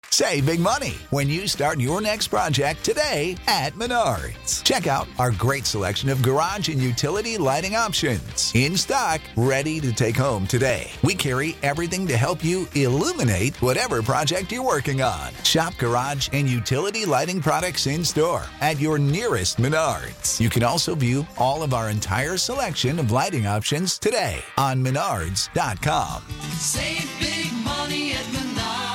Save big money when you start your next project today at Menards. Check out our great selection of garage and utility lighting options. In stock, ready to take home today. We carry everything to help you illuminate whatever project you're working on. Shop garage and utility lighting products in store at your nearest Menards. You can also view all of our entire selection of lighting options today on Menards.com. Save big money at Menards.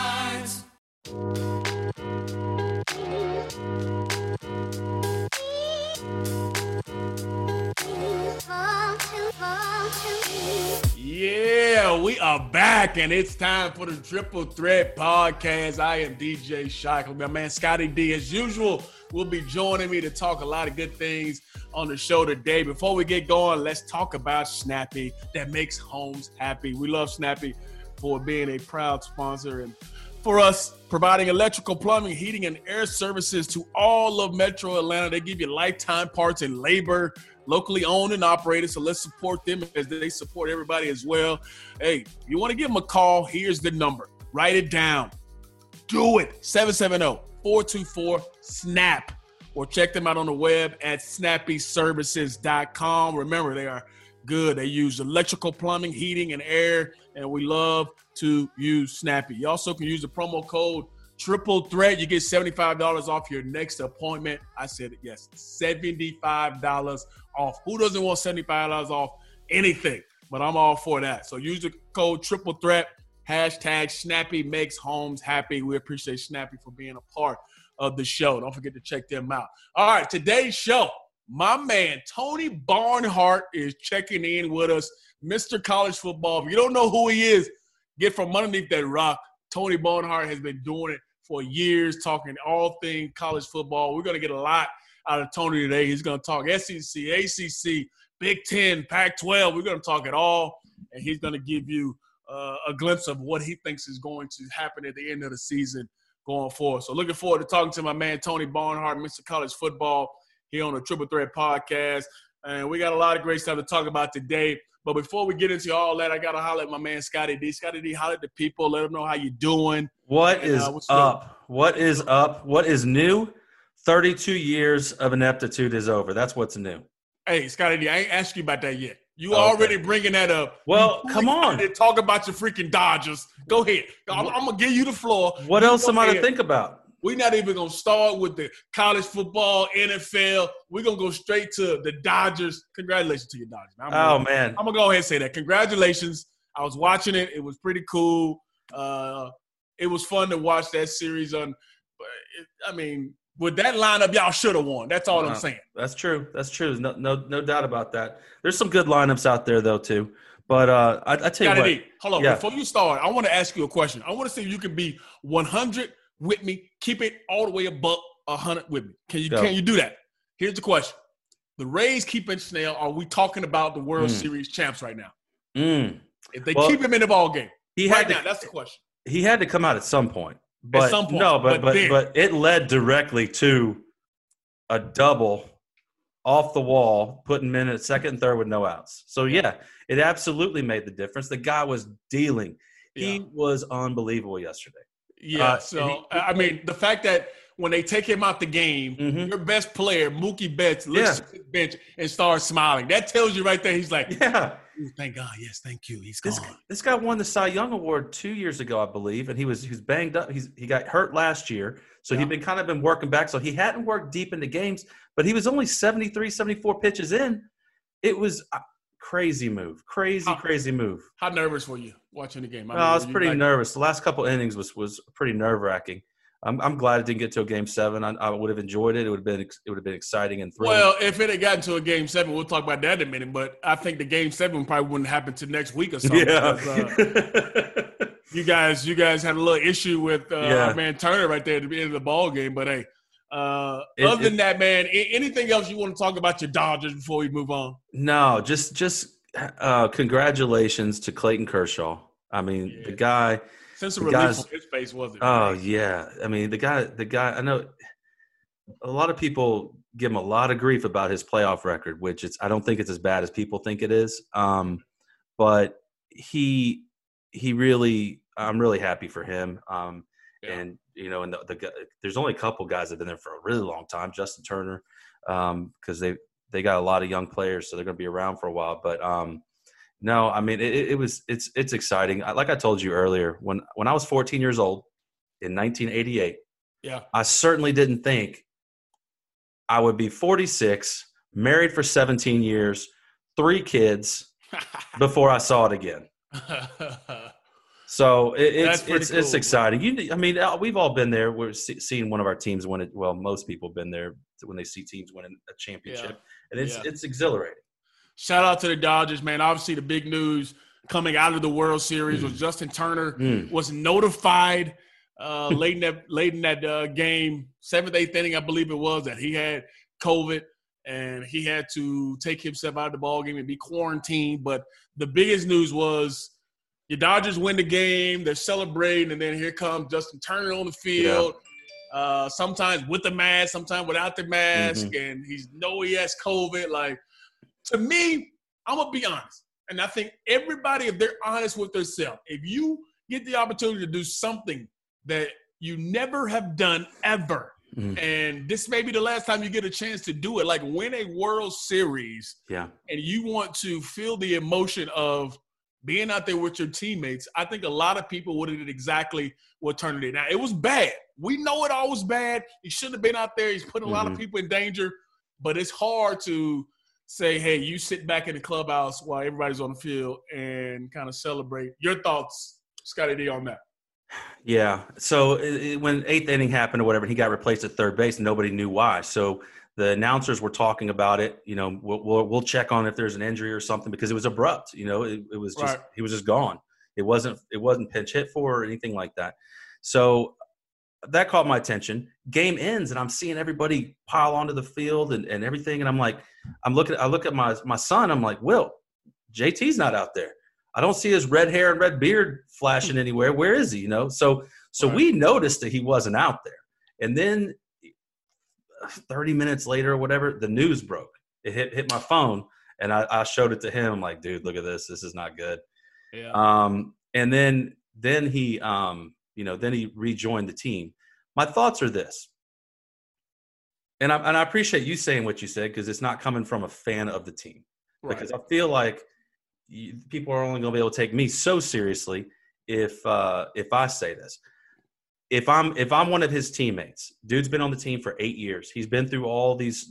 Yeah, we are back, and it's time for the Triple Threat Podcast. I am DJ Shockley. My man Scotty D, as usual, will be joining me to talk a lot of good things on the show today. Before we get going, let's talk about Snappy that makes homes happy. We love Snappy for being a proud sponsor and for us providing electrical, plumbing, heating, and air services to all of Metro Atlanta. They give you lifetime parts and labor, locally owned and operated, so let's support them as they support everybody as well. Hey, you want to give them a call, here's the number. Write it down. Do it. 770-424-SNAP. Or check them out on the web at snappyservices.com. Remember, they are good. They use electrical, plumbing, heating, and air, and we love to use Snappy. You also can use the promo code Triple Threat. You get $75 off your next appointment. I said it, yes, $75 off. Who doesn't want $75 off anything? But I'm all for that. So use the code Triple Threat, hashtag Snappy makes homes happy. We appreciate Snappy for being a part of the show. Don't forget to check them out. All right, today's show, my man Tony Barnhart is checking in with us, Mr. College Football. If you don't know who he is, get from underneath that rock. Tony Barnhart has been doing it for years, talking all things college football. We're going to get a lot out of Tony today. He's going to talk SEC, ACC, Big Ten, Pac-12. We're going to talk it all, and he's going to give you a glimpse of what he thinks is going to happen at the end of the season going forward. So looking forward to talking to my man Tony Barnhart, Mr. College Football, here on the Triple Threat Podcast. And we got a lot of great stuff to talk about today. But before we get into all that, I got to holler at my man Scotty D. Scotty D, holler at the people. Let them know how you doing. What is up? What is up? What is new? 32 years of ineptitude is over. That's what's new. Hey, Scotty D, I ain't asked you about that yet. You already bringing that up. Well, come on. Talk about your freaking Dodgers. Go ahead. I'm going to give you the floor. What else am I to think about? We're not even going to start with the college football, NFL. We're going to go straight to the Dodgers. Congratulations to your Dodgers. Man. I'm going to go ahead and say that. Congratulations. I was watching it. It was pretty cool. It was fun to watch that series. With that lineup, y'all should have won. That's all I'm saying. That's true. That's true. No doubt about that. There's some good lineups out there, though, too. But I tell you what. Hold on. Yeah. Before you start, I want to ask you a question. I want to see if you can be 100 with me, keep it all the way above 100 with me. Can you do that? Here's the question. The Rays keeping Snell. Are we talking about the World Series champs right now? If they keep him in the ball game that's the question. He had to come out at some point. But it led directly to a double off the wall, putting him in at second and third with no outs. So, it absolutely made the difference. The guy was dealing. He was unbelievable yesterday. Yeah, the fact that when they take him out the game, your best player, Mookie Betts, looks at his bench and starts smiling. That tells you right there. He's like, thank God. Yes, thank you. He's gone. This guy won the Cy Young Award 2 years ago, I believe, and he was banged up. He got hurt last year, so he'd been working back. So he hadn't worked deep into games, but he was only 73, 74 pitches in. It was – crazy move. Crazy move. How nervous were you watching the game? I was pretty nervous. The last couple innings was pretty nerve-wracking. I'm glad it didn't get to a Game 7. I would have enjoyed it. It would have been exciting and thrilling. Well, if it had gotten to a Game 7, we'll talk about that in a minute. But I think the Game 7 probably wouldn't happen to next week or something. Yeah. You guys had a little issue with our man Turner right there at the end of the ball game. But hey. Other than that, man, anything else you want to talk about your Dodgers before we move on? No, just congratulations to Clayton Kershaw. I mean, the guy. Sense of relief on his face, wasn't it? Oh, yeah. I mean, the guy. I know a lot of people give him a lot of grief about his playoff record, which I don't think it's as bad as people think it is. But he really, I'm really happy for him. And, and there's only a couple guys that have been there for a really long time, Justin Turner, because they got a lot of young players, so they're going to be around for a while. But no, I mean, it's exciting. Like I told you earlier, when I was 14 years old in 1988, I certainly didn't think I would be 46, married for 17 years, 3 kids before I saw it again. So it's exciting. I mean, we've all been there. We're seeing one of our teams win it. Well, most people have been there when they see teams win a championship, and it's exhilarating. Shout out to the Dodgers, man. Obviously, the big news coming out of the World Series was Justin Turner was notified late in that game, 7th, 8th inning, I believe it was, that he had COVID and he had to take himself out of the ball game and be quarantined. But the biggest news was the Dodgers win the game, they're celebrating, and then here comes Justin Turner on the field. Sometimes with the mask, sometimes without the mask, and he has COVID. Like, to me, I'm gonna be honest, and I think everybody, if they're honest with themselves, if you get the opportunity to do something that you never have done ever, and this may be the last time you get a chance to do it, like win a World Series, and you want to feel the emotion of being out there with your teammates, I think a lot of people would have did exactly what Turner did. Now, it was bad. We know it all was bad. He shouldn't have been out there. He's putting a lot of people in danger. But it's hard to say, hey, you sit back in the clubhouse while everybody's on the field and kind of celebrate. Your thoughts, Scotty D, on that? Yeah. So when 8th inning happened or whatever, he got replaced at third base, and nobody knew why. So the announcers were talking about it. We'll check on if there's an injury or something, because it was abrupt. It was just he was just gone. It wasn't pinch hit for or anything like that. So that caught my attention. Game ends, and I'm seeing everybody pile onto the field and everything. And I'm like, I look at my son. I'm like, Will, JT's not out there. I don't see his red hair and red beard flashing anywhere. Where is he? So we noticed that he wasn't out there. And then 30 minutes later or whatever, the news broke. It hit my phone, and I showed it to him. I'm like, dude, look at this. This is not good. Yeah. And then he then he rejoined the team. My thoughts are this, and I appreciate you saying what you said, because it's not coming from a fan of the team. Right. Because I feel like people are only going to be able to take me so seriously if I say this. If I'm one of his teammates, dude's been on the team for 8 years. He's been through all these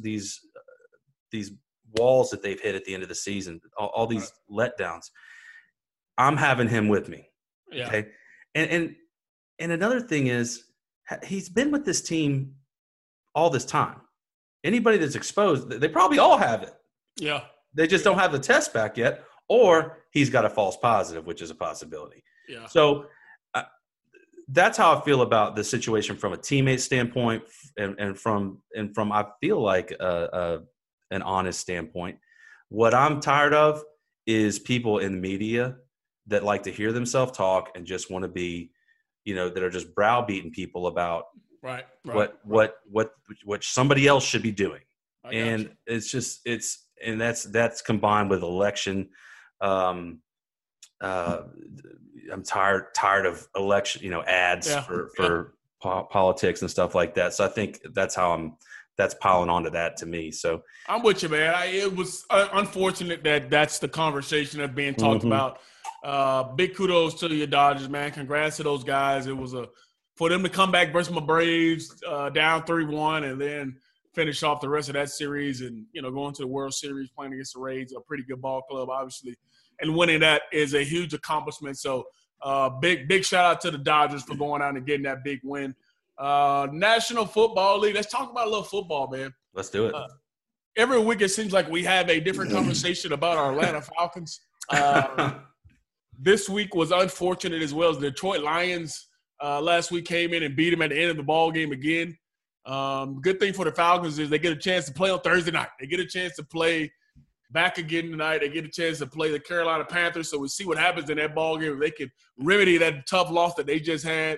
walls that they've hit at the end of the season, all these letdowns. I'm having him with me. Yeah. Okay. And another thing is, he's been with this team all this time. Anybody that's exposed, they probably all have it. Yeah. They just don't have the test back yet, or he's got a false positive, which is a possibility. Yeah. So that's how I feel about the situation from a teammate standpoint, and from I feel like an honest standpoint. What I'm tired of is people in the media that like to hear themselves talk and just want to be, that are just browbeating people about what somebody else should be doing. And that's combined with election. I'm tired of election, ads for politics and stuff like that. So I think that's piling onto that to me. So I'm with you, man. It was unfortunate that's the conversation that's being talked about. Big kudos to your Dodgers, man. Congrats to those guys. It was for them to come back versus my Braves down 3-1 and then finish off the rest of that series and, going to the World Series, playing against the Rays, a pretty good ball club, obviously. And winning that is a huge accomplishment. So big shout out to the Dodgers for going out and getting that big win. National Football League. Let's talk about a little football, man. Let's do it. Every week it seems like we have a different conversation about our Atlanta Falcons. This week was unfortunate as well. As the Detroit Lions last week came in and beat them at the end of the ball game again. Good thing for the Falcons is they get a chance to play on Thursday night. They get a chance to play back again tonight. They get a chance to play the Carolina Panthers. So we'll see what happens in that ball game. If they can remedy that tough loss that they just had.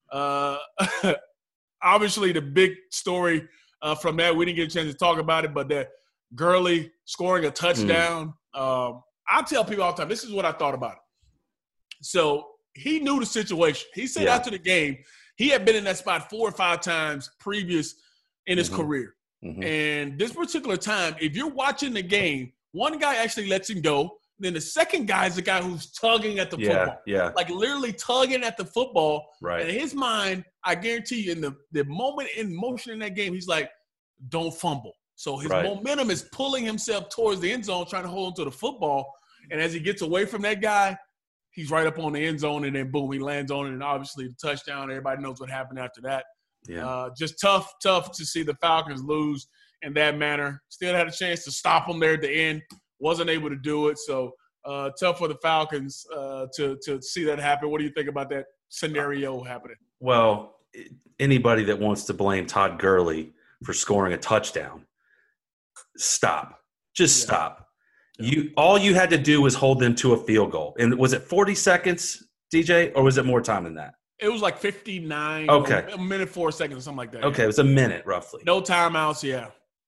Obviously, the big story from that, we didn't get a chance to talk about it, but that Gurley scoring a touchdown. I tell people all the time, this is what I thought about it. So he knew the situation. He said after the game, He had been in that spot 4 or 5 times previous in his career. And this particular time, if you're watching the game, one guy actually lets him go. Then the second guy is the guy who's tugging at the football. Yeah. Like literally tugging at the football. Right. And in his mind, I guarantee you, in the moment in motion in that game, he's like, don't fumble. So his momentum is pulling himself towards the end zone, trying to hold on to the football. And as he gets away from that guy, he's right up on the end zone, and then boom, he lands on it. And obviously the touchdown, everybody knows what happened after that. Yeah. Just tough to see the Falcons lose in that manner. Still had a chance to stop them there at the end. Wasn't able to do it. So tough for the Falcons to see that happen. What do you think about that scenario happening? Well, anybody that wants to blame Todd Gurley for scoring a touchdown, stop. Just stop. All you had to do was hold them to a field goal. And was it 40 seconds, DJ, or was it more time than that? It was like 59. Okay. A minute, 4 seconds, or something like that. Okay, it was a minute roughly. No timeouts, yeah.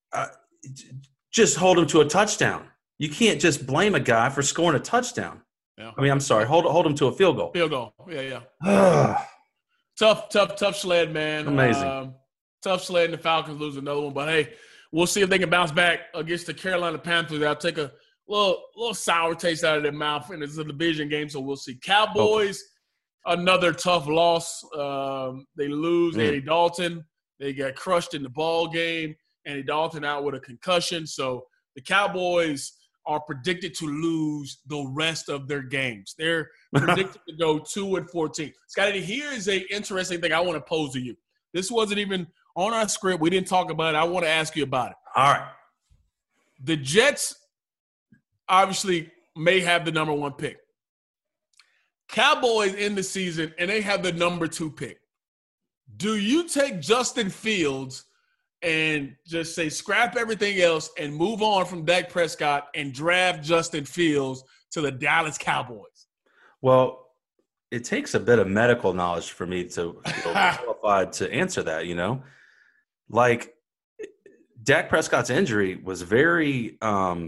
Just hold them to a touchdown. You can't just blame a guy for scoring a touchdown. Yeah. I mean, I'm sorry. Hold them to a field goal. Field goal. Yeah. Tough sled, man. Amazing. Tough sled, and the Falcons lose another one. But, hey, we'll see if they can bounce back against the Carolina Panthers. I'll take a little sour taste out of their mouth, and it's a division game, so we'll see. Cowboys, another tough loss. They lose Andy Dalton. They got crushed in the ball game. Andy Dalton out with a concussion. So the Cowboys are predicted to lose the rest of their games. They're predicted to go 2-14. Scotty, here is an interesting thing I want to pose to you. This wasn't even on our script. We didn't talk about it. I want to ask you about it. All right. The Jets obviously may have the number 1 pick. Cowboys in the season, and they have the number 2 pick. Do you take Justin Fields and just say scrap everything else and move on from Dak Prescott and draft Justin Fields to the Dallas Cowboys? Well, it takes a bit of medical knowledge for me to feel qualified to answer that, Like, Dak Prescott's injury was very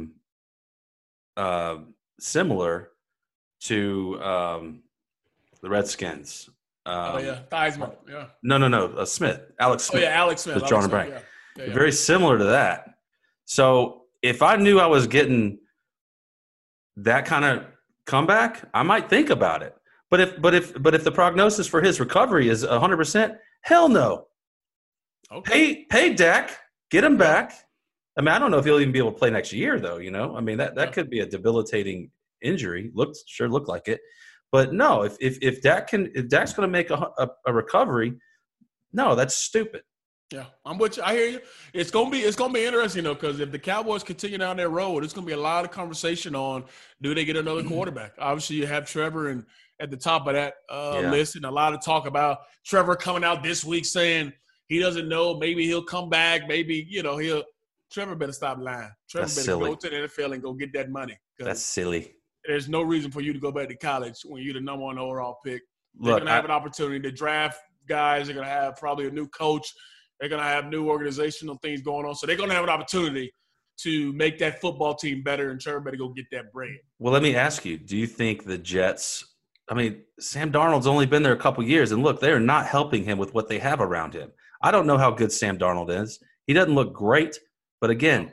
similar to the Redskins. Theismann, yeah. No, Smith, Alex Smith. Oh, yeah, Alex Smith. With John Bryan. Yeah. Very similar to that. So if I knew I was getting that kind of comeback, I might think about it. But if the prognosis for his recovery is 100%, hell no. Okay. Pay Dak, get him back. I mean, I don't know if he'll even be able to play next year, though. I mean, that could be a debilitating injury. Looked like it. But no, if Dak's going to make a recovery, no, that's stupid. Yeah, I'm with you. I hear you. It's gonna be interesting because if the Cowboys continue down their road, it's gonna be a lot of conversation on do they get another quarterback. Obviously, you have Trevor and at the top of that list, and a lot of talk about Trevor coming out this week saying he doesn't know. Maybe he'll come back. Maybe Trevor better stop lying. Trevor better go to the NFL and go get that money. That's silly. There's no reason for you to go back to college when you're the number 1 overall pick. They're going to have an opportunity to draft guys. They're going to have probably a new coach. They're going to have new organizational things going on. So they're going to have an opportunity to make that football team better, and Trevor better go get that bread. Well, let me ask you, do you think the Jets – I mean, Sam Darnold's only been there a couple years, and look, they're not helping him with what they have around him. I don't know how good Sam Darnold is. He doesn't look great, but again,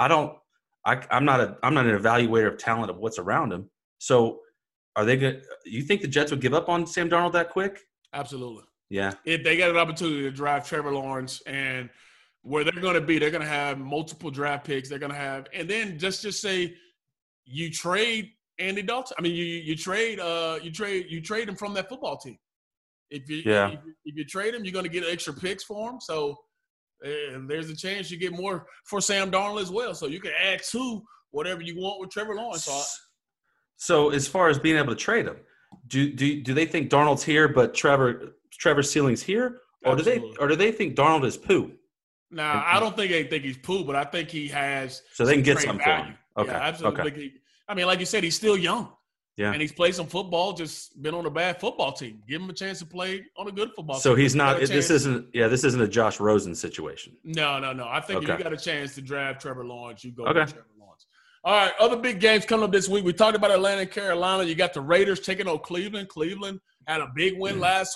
I'm not an evaluator of talent of what's around him. So are they good? You think the Jets would give up on Sam Darnold that quick? Absolutely. Yeah. If they get an opportunity to draft Trevor Lawrence, and where they're going to be, they're going to have multiple draft picks. They're going to have, and then just say you trade Andy Dalton. I mean, you trade him from that football team. If you trade him, you're going to get extra picks for him. So there's a chance you get more for Sam Darnold as well. So you can add to whatever you want with Trevor Lawrence. So as far as being able to trade him, do they think Darnold's here, but Trevor's ceiling's here, or do they think Darnold is poo? Nah, I don't think they think he's poo, but I think he has. So they can get some for him. Okay, yeah, absolutely. Okay. I mean, like you said, he's still young. Yeah, and he's played some football. Just been on a bad football team. Give him a chance to play on a good football team. So he's not. This isn't a Josh Rosen situation. No. I think if you got a chance to draft Trevor Lawrence, you go with Trevor Lawrence. All right, other big games coming up this week. We talked about Atlanta and Carolina. You got the Raiders taking on Cleveland. Cleveland had a big win last week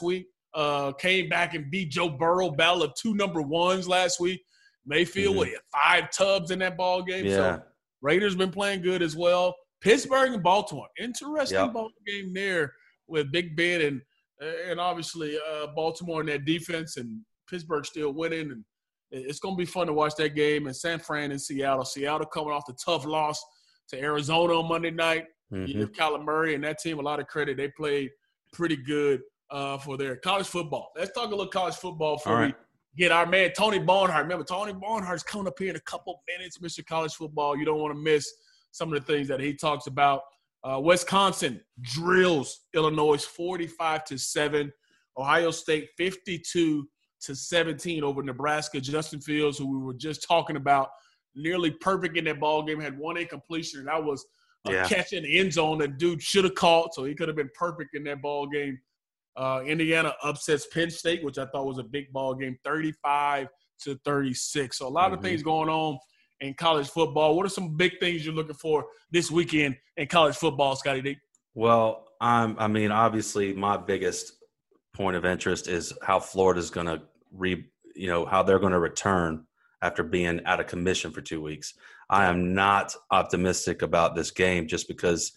came back and beat Joe Burrow, battle of 2 number ones last week. Mayfield with 5 tubs in that ball game. Yeah. So Raiders been playing good as well. Pittsburgh and Baltimore. Interesting ball game there with Big Ben and obviously Baltimore in their defense and Pittsburgh still winning. And it's going to be fun to watch that game. And San Fran and Seattle. Seattle coming off the tough loss to Arizona on Monday night. You give Kyler Murray and that team a lot of credit. They played pretty good for their college football. Let's talk a little college football before we get our man Tony Barnhart. Remember, Tony Barnhart's coming up here in a couple minutes, Mr. College Football. You don't want to miss some of the things that he talks about. Wisconsin drills Illinois 45-7. Ohio State 52-17 over Nebraska. Justin Fields, who we were just talking about, nearly perfect in that ball game, had 1 incompletion, and that was a catch in the end zone that dude should have caught, so he could have been perfect in that ball game. Indiana upsets Penn State, which I thought was a big ball game, 35-36. So a lot of things going on in college football. What are some big things you're looking for this weekend in college football, Scotty D? Well, obviously my biggest point of interest is how Florida's going to how they're going to return after being out of commission for 2 weeks. I am not optimistic about this game just because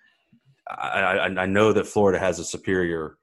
I know that Florida has a superior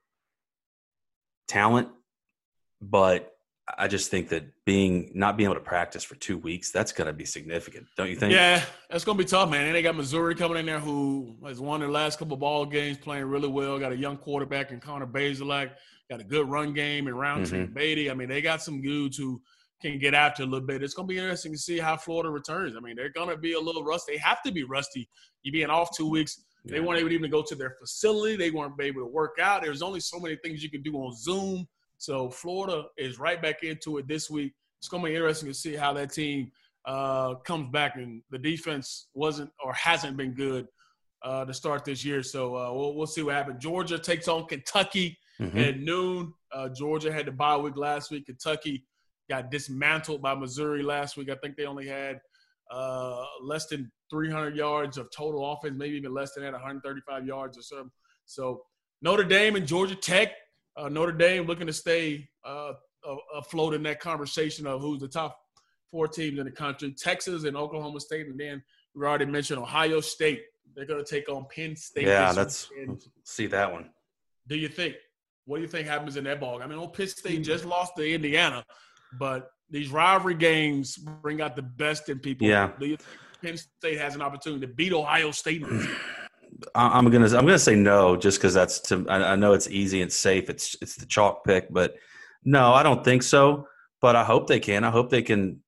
talent, but I just think that not being able to practice for 2 weeks, that's going to be significant, don't you think? Yeah, that's going to be tough, man. And they got Missouri coming in there who has won their last couple of ball games, playing really well. Got a young quarterback in Connor Bazelak. Got a good run game in Roundtree and Beatty. I mean, they got some dudes who can get after a little bit. It's going to be interesting to see how Florida returns. I mean, they're going to be a little rusty. They have to be rusty. You being off 2 weeks. They weren't able to even go to their facility. They weren't able to work out. There's only so many things you can do on Zoom. So Florida is right back into it this week. It's going to be interesting to see how that team comes back. And the defense hasn't been good to start this year. So we'll see what happens. Georgia takes on Kentucky at noon. Georgia had the bye week last week. Kentucky got dismantled by Missouri last week. I think they only had less than 300 yards of total offense, maybe even less than that, 135 yards or something. So Notre Dame and Georgia Tech. Notre Dame looking to stay afloat in that conversation of who's the top 4 teams in the country. Texas and Oklahoma State, and then we already mentioned Ohio State. They're going to take on Penn State. Yeah, see that one. What do you think happens in that ball? I mean, Penn State just lost to Indiana, but these rivalry games bring out the best in people. Yeah. Do you think Penn State has an opportunity to beat Ohio State? I'm gonna say no, just because I know it's easy and safe. It's the chalk pick, but no, I don't think so. But I hope they can. I hope they can.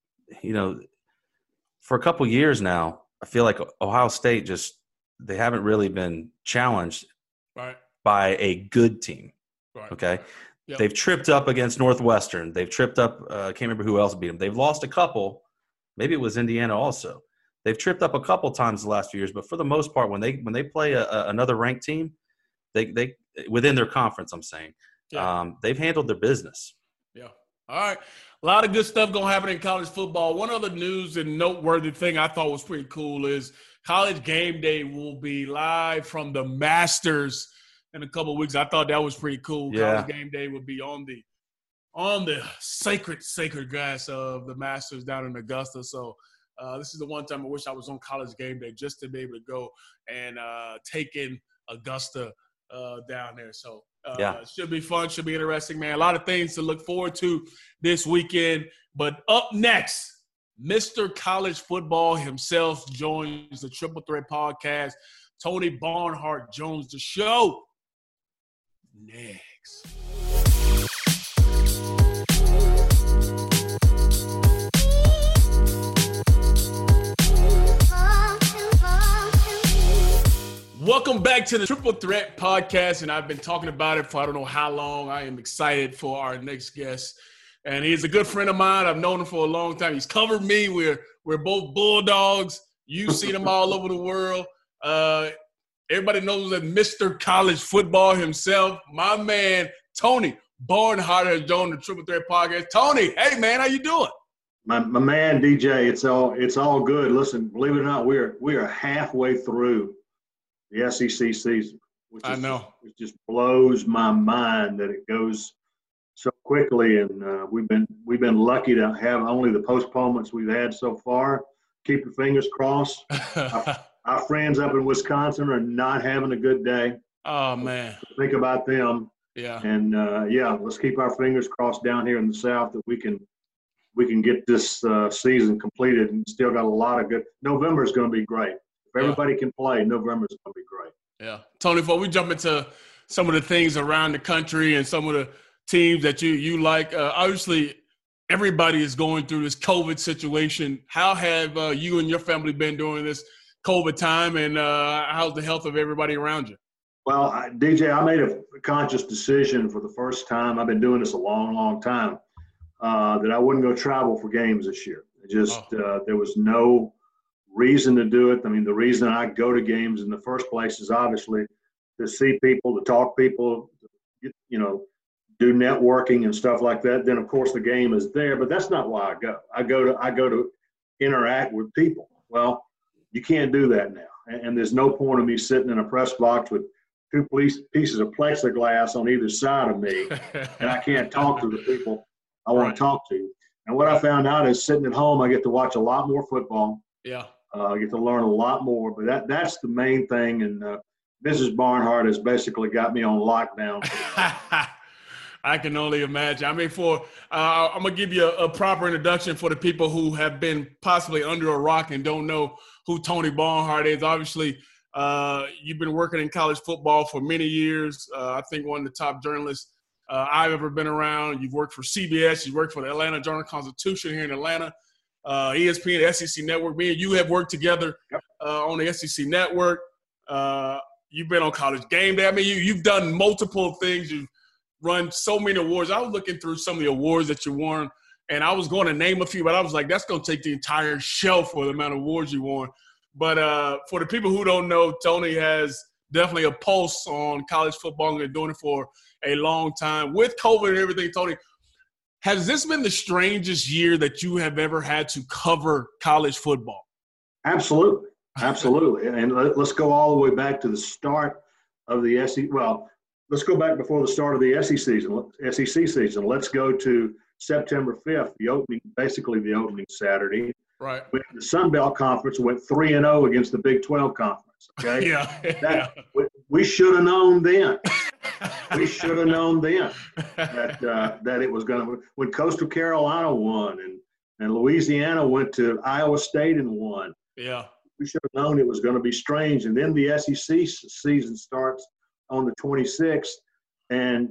For a couple years now, I feel like Ohio State they haven't really been challenged by a good team. Right. Okay. Yep. They've tripped up against Northwestern. They've tripped up. I can't remember who else beat them. They've lost a couple. Maybe it was Indiana also. They've tripped up a couple times the last few years, but for the most part, when they play another ranked team, they within their conference, I'm saying, they've handled their business. Yeah. All right. A lot of good stuff going to happen in college football. One other news and noteworthy thing I thought was pretty cool is College Game Day will be live from the Masters in a couple of weeks. I thought that was pretty cool. Yeah. College Game Day will be on the sacred grass of the Masters down in Augusta. So this is the one time I wish I was on College Game Day just to be able to go and take in Augusta down there. So it should be fun, should be interesting, man. A lot of things to look forward to this weekend. But up next, Mr. College Football himself joins the Triple Threat Podcast. Tony Barnhart joins the show next. Welcome back to the Triple Threat Podcast, and I've been talking about it for I don't know how long. I am excited for our next guest, and he's a good friend of mine. I've known him for a long time. He's covered me. We're both Bulldogs. You've seen him all over the world. Everybody knows that Mr. College Football himself, my man Tony Barnhart, has joined the Triple Threat Podcast. Tony, hey man, how you doing? My man DJ, it's all good. Listen, believe it or not, we are halfway through the SEC season, which just blows my mind that it goes so quickly, and we've been lucky to have only the postponements we've had so far. Keep your fingers crossed. Our friends up in Wisconsin are not having a good day. Oh man, think about them. Yeah, and let's keep our fingers crossed down here in the South that we can get this season completed, and still got a lot of good. November is going to be great. If everybody can play, November is going to be great. Yeah, Tony. Before we jump into some of the things around the country and some of the teams that you like, obviously everybody is going through this COVID situation. How have you and your family been during this COVID time, and how's the health of everybody around you? Well, DJ, I made a conscious decision for the first time. I've been doing this a long, long time, that I wouldn't go travel for games this year. There was no reason to do it. I mean, the reason I go to games in the first place is obviously to see people, to talk people, do networking and stuff like that. Then of course the game is there, but that's not why I go. I go to interact with people. Well, you can't do that now. And there's no point of me sitting in a press box with two pieces of plexiglass on either side of me, and I can't talk to the people I want to talk to. And what I found out is sitting at home, I get to watch a lot more football. Yeah. I get to learn a lot more, but that's the main thing. And Mrs. Barnhart has basically got me on lockdown. I can only imagine. I mean, I'm going to give you a proper introduction for the people who have been possibly under a rock and don't know who Tony Barnhart is. Obviously, you've been working in college football for many years. I think one of the top journalists I've ever been around. You've worked for CBS. You worked for the Atlanta Journal-Constitution here in Atlanta. ESPN, the SEC Network. Me and you have worked together on the SEC Network. You've been on College Game Day. I mean, you've done multiple things. You've run so many awards. I was looking through some of the awards that you won, and I was going to name a few, but I was like, that's going to take the entire show for the amount of awards you won. But for the people who don't know, Tony has definitely a pulse on college football and been doing it for a long time. With COVID and everything, Tony, has this been the strangest year that you have ever had to cover college football? Absolutely. Absolutely. And let's go all the way back to the start of the SEC. Well, let's go back before the start of the SEC season. Let's go to September 5th, basically the opening Saturday. Right. When the Sun Belt Conference went 3-0 against the Big 12 Conference. Okay. We should have known then. We should have known then that it was going to. When Coastal Carolina won and Louisiana went to Iowa State and won. Yeah. We should have known it was going to be strange. And then the SEC season starts on the 26th, and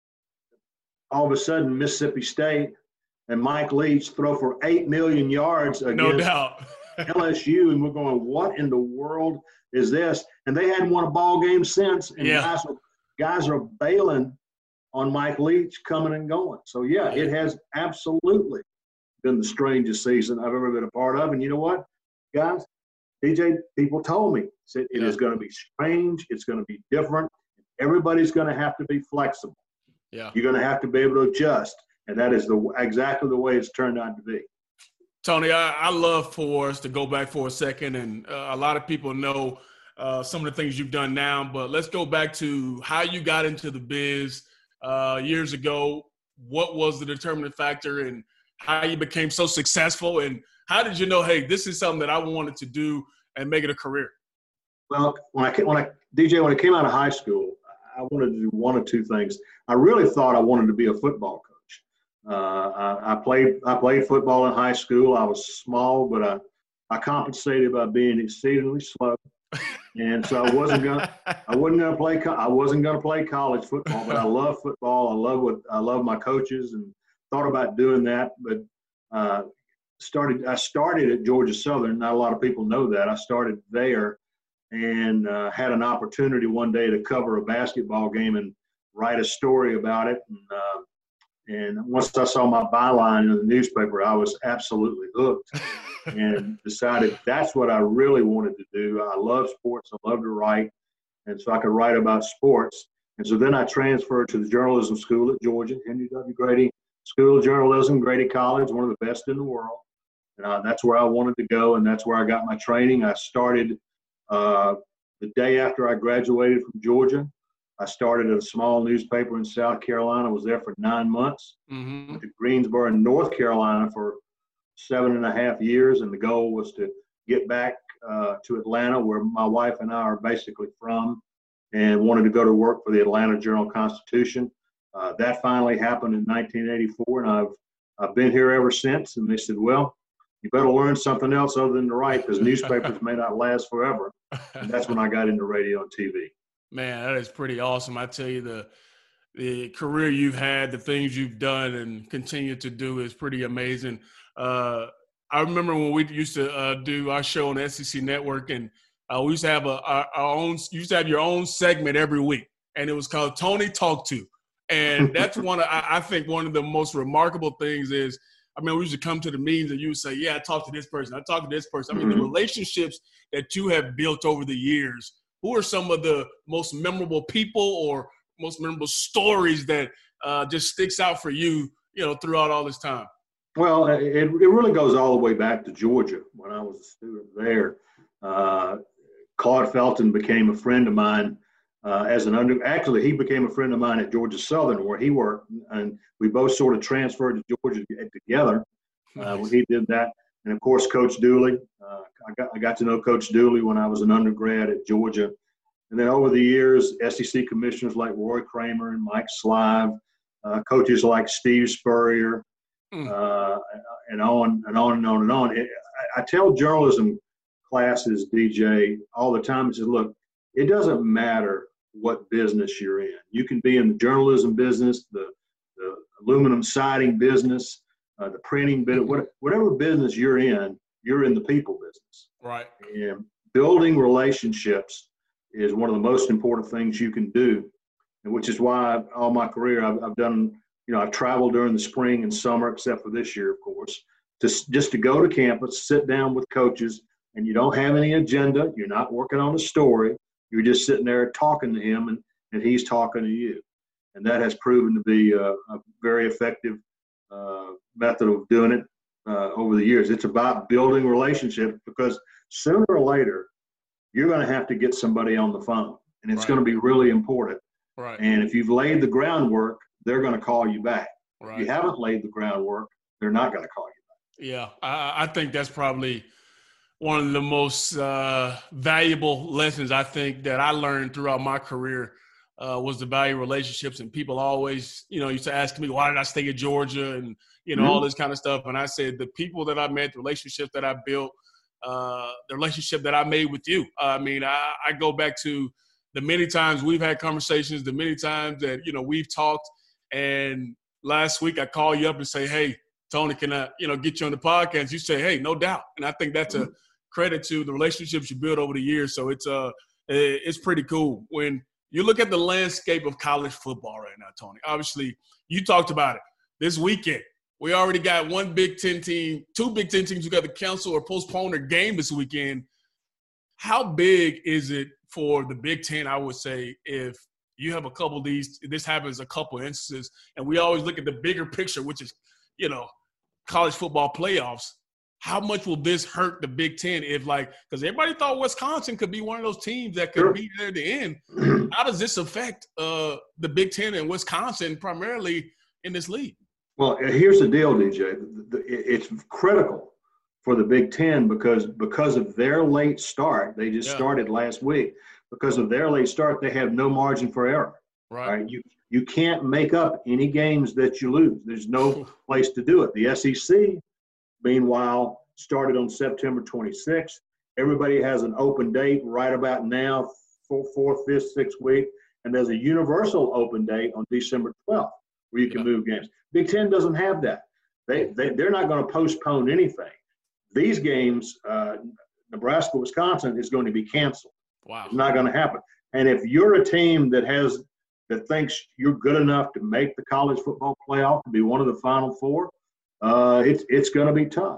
all of a sudden Mississippi State and Mike Leach throw for 8 million yards against LSU, and we're going, what in the world is this? And they hadn't won a ball game since, and guys are bailing on Mike Leach coming and going. So, it has absolutely been the strangest season I've ever been a part of. And you know what, guys? DJ, people told me said it is going to be strange. It's going to be different. Everybody's going to have to be flexible. Yeah, you're going to have to be able to adjust, and that is exactly the way it's turned out to be. Tony, I love for us to go back for a second, and a lot of people know some of the things you've done now, but let's go back to how you got into the biz years ago. What was the determining factor, and how you became so successful, and how did you know, hey, this is something that I wanted to do and make it a career? Well, when I came out of high school, I wanted to do one of two things. I really thought I wanted to be a football coach. I played football in high school. I was small, but I compensated by being exceedingly slow, and so I wasn't gonna play college football. But I love football. I love my coaches, and thought about doing that, but I started at Georgia Southern. Not a lot of people know that. I started there and had an opportunity one day to cover a basketball game and write a story about it. And once I saw my byline in the newspaper, I was absolutely hooked and decided that's what I really wanted to do. I love sports. I love to write. And so I could write about sports. And so then I transferred to the journalism school at Georgia, Henry W. Grady School of Journalism, Grady College, one of the best in the world. And that's where I wanted to go, and that's where I got my training. I started the day after I graduated from Georgia. I started at a small newspaper in South Carolina, was there for 9 months. Mm-hmm. Went to Greensboro in North Carolina for 7.5 years, and the goal was to get back to Atlanta, where my wife and I are basically from, and wanted to go to work for the Atlanta Journal-Constitution. That finally happened in 1984, and I've been here ever since. And they said, well, you better learn something else other than to write, because newspapers may not last forever. And that's when I got into radio and TV. Man, that is pretty awesome. I tell you, the career you've had, the things you've done and continue to do is pretty amazing. I remember when we used to do our show on the SEC Network, and we used to have our own. You used to have your own segment every week, and it was called Tony Talk To. And that's I think one of the most remarkable things is, I mean, we used to come to the meetings and you would say, yeah, I talked to this person. I talked to this person. I mean, the relationships that you have built over the years, who are some of the most memorable people or most memorable stories that just sticks out for you, throughout all this time? Well, it really goes all the way back to Georgia when I was a student there. Claude Felton became a friend of mine Actually, he became a friend of mine at Georgia Southern, where he worked, and we both sort of transferred to Georgia together when he did that. And of course, Coach Dooley. I got to know Coach Dooley when I was an undergrad at Georgia, and then over the years, SEC commissioners like Roy Kramer and Mike Slive, coaches like Steve Spurrier, and on and on and on and on. I tell journalism classes, DJ, all the time. I said, look, it doesn't matter what business you're in. You can be in the journalism business, the aluminum siding business, the printing business, whatever business you're in the people business. Right. And building relationships is one of the most important things you can do, and which is why all my career I've done. I've traveled during the spring and summer, except for this year, of course, just to go to campus, sit down with coaches, and you don't have any agenda. You're not working on a story. You're just sitting there talking to him, and he's talking to you. And that has proven to be a very effective method of doing it over the years. It's about building relationships, because sooner or later, you're going to have to get somebody on the phone, and it's going to be really important. Right. And if you've laid the groundwork, they're going to call you back. Right. If you haven't laid the groundwork, they're not going to call you back. Yeah, I think that's probably one of the most valuable lessons I think that I learned throughout my career was the value of relationships. And people always, used to ask me, why did I stay at Georgia? And, all this kind of stuff. And I said, the people that I met, the relationships that I built, the relationship that I made with you. I mean, I go back to the many times we've had conversations, the many times that, we've talked. And last week I call you up and say, hey, Tony, can I, get you on the podcast? You say, hey, no doubt. And I think that's a credit to the relationships you build over the years. So it's pretty cool. When you look at the landscape of college football right now, Tony, obviously you talked about it this weekend. We already got one Big Ten team, two Big Ten teams who got to cancel or postpone their game this weekend. How big is it for the Big Ten, I would say, if you have a couple of these, this happens a couple of instances, and we always look at the bigger picture, which is, college football playoffs. How much will this hurt the Big Ten because everybody thought Wisconsin could be one of those teams that could be there at the end. How does this affect the Big Ten and Wisconsin primarily in this league? Well, here's the deal, DJ. It's critical for the Big Ten because of their late start. They just started last week. Because of their late start, they have no margin for error. Right? You can't make up any games that you lose. There's no place to do it. The SEC, meanwhile, started on September 26th. Everybody has an open date right about now, 4th, 5th, 6th week. And there's a universal open date on December 12th where you can move games. Big Ten doesn't have that. They're not going to postpone anything. These games, Nebraska, Wisconsin, is going to be canceled. Wow. It's not going to happen. And if you're a team that thinks you're good enough to make the college football playoff, to be one of the Final Four, it's going to be tough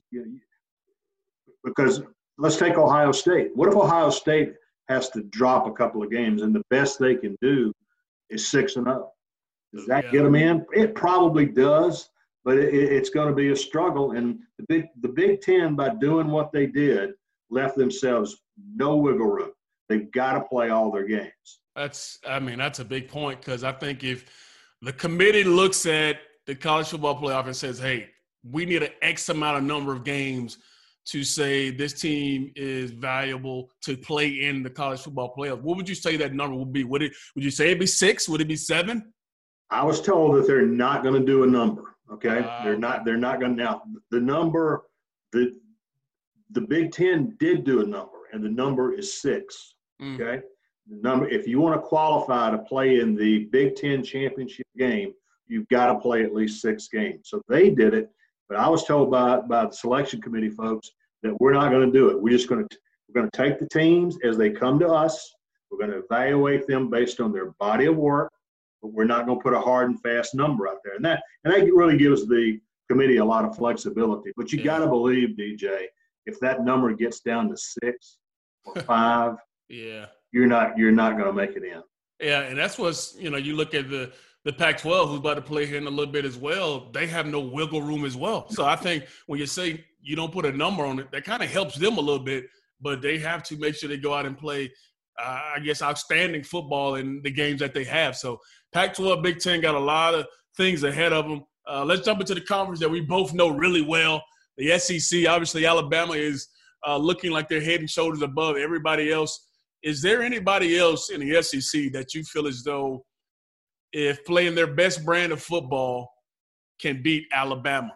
because let's take Ohio State. What if Ohio State has to drop a couple of games and the best they can do is 6-0? Does that get them in? It probably does, but it's going to be a struggle. And the Big Ten, by doing what they did, left themselves no wiggle room. They've got to play all their games. That's a big point, because I think if the committee looks at the college football playoff and says, hey, we need an X amount of number of games to say this team is valuable to play in the college football playoff, what would you say that number would be? Would you say it'd be 6? Would it be 7? I was told that they're not going to do a number. Okay. They're not going to. Now the number, the Big Ten did do a number, and the number is 6. Okay. The number, if you want to qualify to play in the Big Ten championship game, you've got to play at least 6 games. So they did it, but I was told by the selection committee folks that we're not going to do it. We're going to take the teams as they come to us. We're going to evaluate them based on their body of work, but we're not going to put a hard and fast number out there. And that really gives the committee a lot of flexibility. But you got to believe, DJ, if that number gets down to 6 or 5, you're not going to make it in. Yeah, and that's what's, you look at the Pac-12, who's about to play here in a little bit as well. They have no wiggle room as well. So I think when you say you don't put a number on it, that kind of helps them a little bit, but they have to make sure they go out and play, outstanding football in the games that they have. So Pac-12, Big Ten got a lot of things ahead of them. Let's jump into the conference that we both know really well. The SEC, obviously Alabama is looking like they're head and shoulders above everybody else. Is there anybody else in the SEC that you feel as though, if playing their best brand of football, can beat Alabama?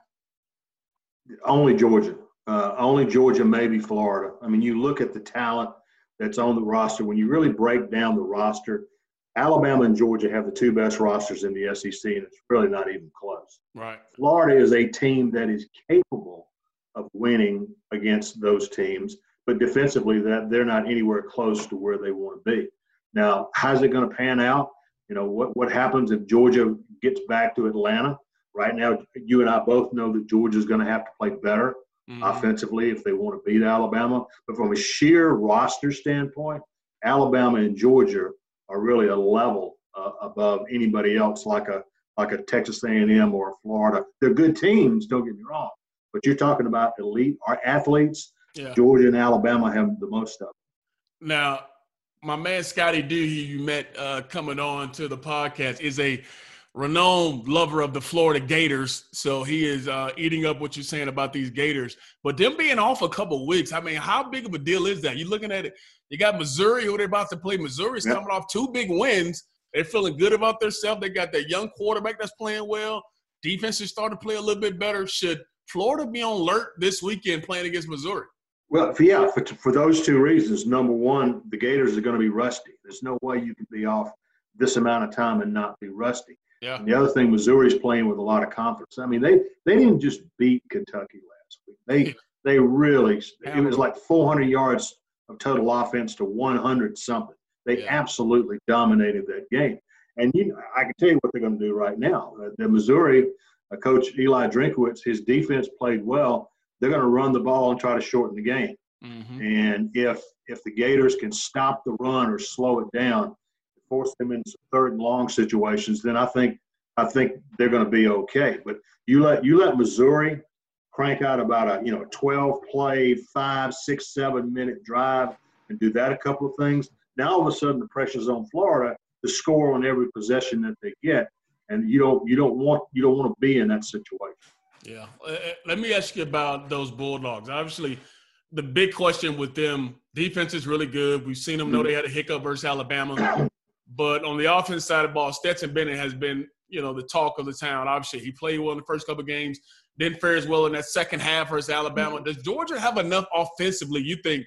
Only Georgia. Only Georgia, maybe Florida. I mean, you look at the talent that's on the roster. When you really break down the roster, Alabama and Georgia have the 2 best rosters in the SEC, and it's really not even close. Right. Florida is a team that is capable of winning against those teams, but defensively that they're not anywhere close to where they want to be. Now, how's it going to pan out? What happens if Georgia gets back to Atlanta? Right now, you and I both know that Georgia's going to have to play better offensively if they want to beat Alabama. But from a sheer roster standpoint, Alabama and Georgia are really a level above anybody else, like a Texas A&M or a Florida. They're good teams, don't get me wrong. But you're talking about elite athletes. Yeah. Georgia and Alabama have the most of them. Now, my man Scotty D, who you met coming on to the podcast, is a renowned lover of the Florida Gators. So he is eating up what you're saying about these Gators. But them being off a couple of weeks, I mean, how big of a deal is that? You're looking at it. You got Missouri, who they're about to play. Missouri's coming off 2 big wins. They're feeling good about themselves. They got that young quarterback that's playing well. Defense is starting to play a little bit better. Should Florida be on alert this weekend playing against Missouri? Well, for those 2 reasons. Number one, the Gators are going to be rusty. There's no way you can be off this amount of time and not be rusty. Yeah. And the other thing, Missouri's playing with a lot of confidence. I mean, they didn't just beat Kentucky last week. They really – it was like 400 yards of total offense to 100 something. They absolutely dominated that game. And I can tell you what they're going to do right now. The Missouri coach Eli Drinkwitz, his defense played well. They're going to run the ball and try to shorten the game. Mm-hmm. And if the Gators can stop the run or slow it down, force them into third and long situations, then I think they're going to be okay. But you let Missouri crank out about a 12-play, 5, 6, 7-minute drive and do that a couple of things. Now all of a sudden the pressure's on Florida to score on every possession that they get, and you don't want to be in that situation. Yeah. Let me ask you about those Bulldogs. Obviously, the big question with them, defense is really good. We've seen them know they had a hiccup versus Alabama. But on the offense side of the ball, Stetson Bennett has been, the talk of the town. Obviously, he played well in the first couple of games, didn't fare as well in that second half versus Alabama. Does Georgia have enough offensively, you think,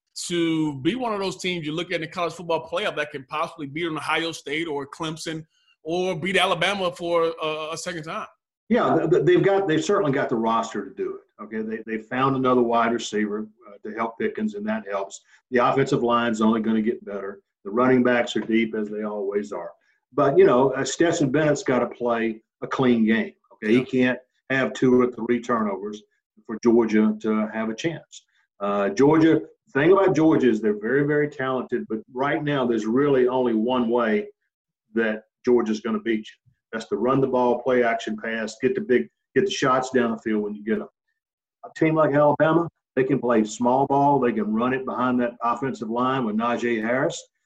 to be one of those teams you look at in the college football playoff that can possibly beat an Ohio State or Clemson or beat Alabama for a second time? Yeah, they've certainly got the roster to do it. Okay, they found another wide receiver to help Pickens, and that helps. The offensive line is only going to get better. The running backs are deep, as they always are. But Stetson Bennett's got to play a clean game. Okay, he can't have 2 or 3 turnovers for Georgia to have a chance. Georgia. The thing about Georgia is they're very, very talented, but right now there's really only one way that Georgia's going to beat you. That's to run the ball, play action pass, get the shots down the field when you get them. A team like Alabama, they can play small ball. They can run it behind that offensive line with Najee Harris.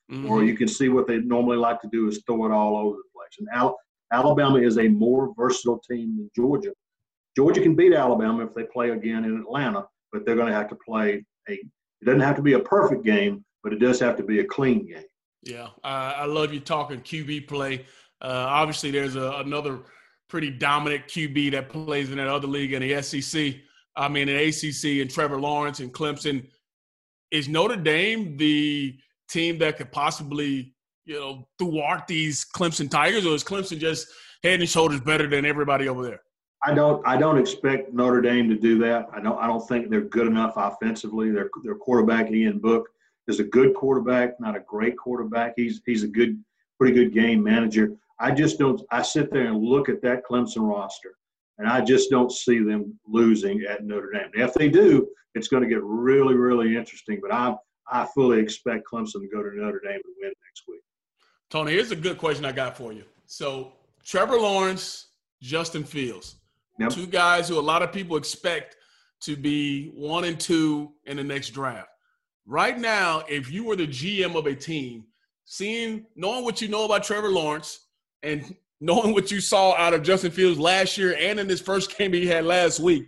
or you can see what they normally like to do is throw it all over the place. And Alabama is a more versatile team than Georgia. Georgia can beat Alabama if they play again in Atlanta, but they're going to have to play it doesn't have to be a perfect game, but it does have to be a clean game. Yeah, I love you talking QB play. Obviously, there's another pretty dominant QB that plays in that other league in the SEC. I mean, in ACC, and Trevor Lawrence and Clemson. Is Notre Dame the team that could possibly, thwart these Clemson Tigers, or is Clemson just head and shoulders better than everybody over there? I don't expect Notre Dame to do that. I don't think they're good enough offensively. Their quarterback Ian Book is a good quarterback, not a great quarterback. He's a pretty good game manager. I sit there and look at that Clemson roster, and I just don't see them losing at Notre Dame. If they do, it's going to get really, really interesting. But I fully expect Clemson to go to Notre Dame and win next week. Tony, here's a good question I got for you. So Trevor Lawrence, Justin Fields, two guys who a lot of people expect to be 1 and 2 in the next draft. Right now, if you were the GM of a team, knowing what you know about Trevor Lawrence and knowing what you saw out of Justin Fields last year and in this first game he had last week,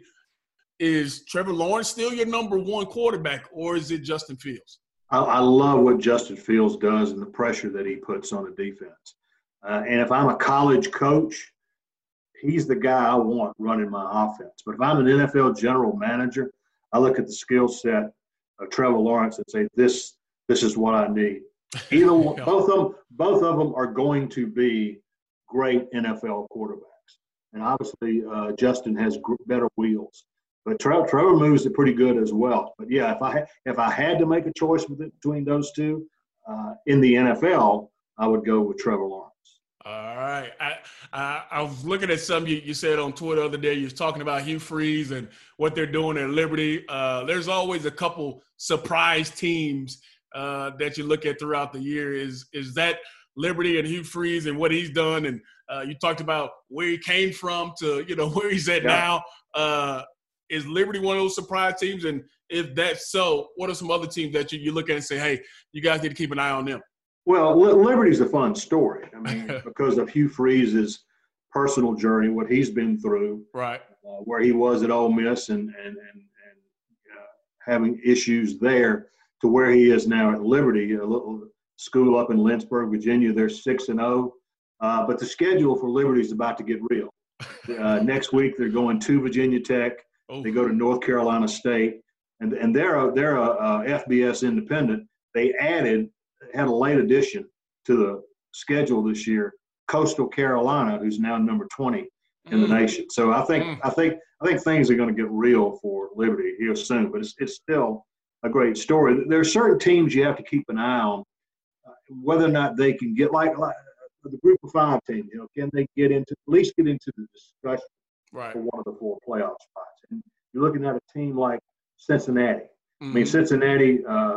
is Trevor Lawrence still your number one quarterback, or is it Justin Fields? I love what Justin Fields does and the pressure that he puts on the defense. And if I'm a college coach, he's the guy I want running my offense. But if I'm an NFL general manager, I look at the skill set of Trevor Lawrence and say, this is what I need. Either one, both of them are going to be great NFL quarterbacks. And obviously, Justin has better wheels. But Trevor moves it pretty good as well. But yeah, if I had to make a choice between those two in the NFL, I would go with Trevor Lawrence. All right. I was looking at something you said on Twitter the other day. You was talking about Hugh Freeze and what they're doing at Liberty. There's always a couple surprise teams that you look at throughout the year. Is that Liberty and Hugh Freeze and what he's done? And you talked about where he came from to where he's at now. Is Liberty one of those surprise teams? And if that's so, what are some other teams that you look at and say, hey, you guys need to keep an eye on them? Well, Liberty's a fun story. I mean, because of Hugh Freeze's personal journey, what he's been through, right? Where he was at Ole Miss and having issues there to where he is now at Liberty, a little school up in Lynchburg, Virginia. They're 6-0, but the schedule for Liberty is about to get real. Next week they're going to Virginia Tech. They go to North Carolina State, and they're a FBS independent. They had a late addition to the schedule this year, Coastal Carolina, who's now number 20 in the nation. So I think things are going to get real for Liberty here soon, but it's still a great story. There are certain teams you have to keep an eye on, whether or not they can get like the Group of 5 team. Can they at least get into the discussion for one of the 4 playoff spots? And you're looking at a team like Cincinnati. I mean, Cincinnati,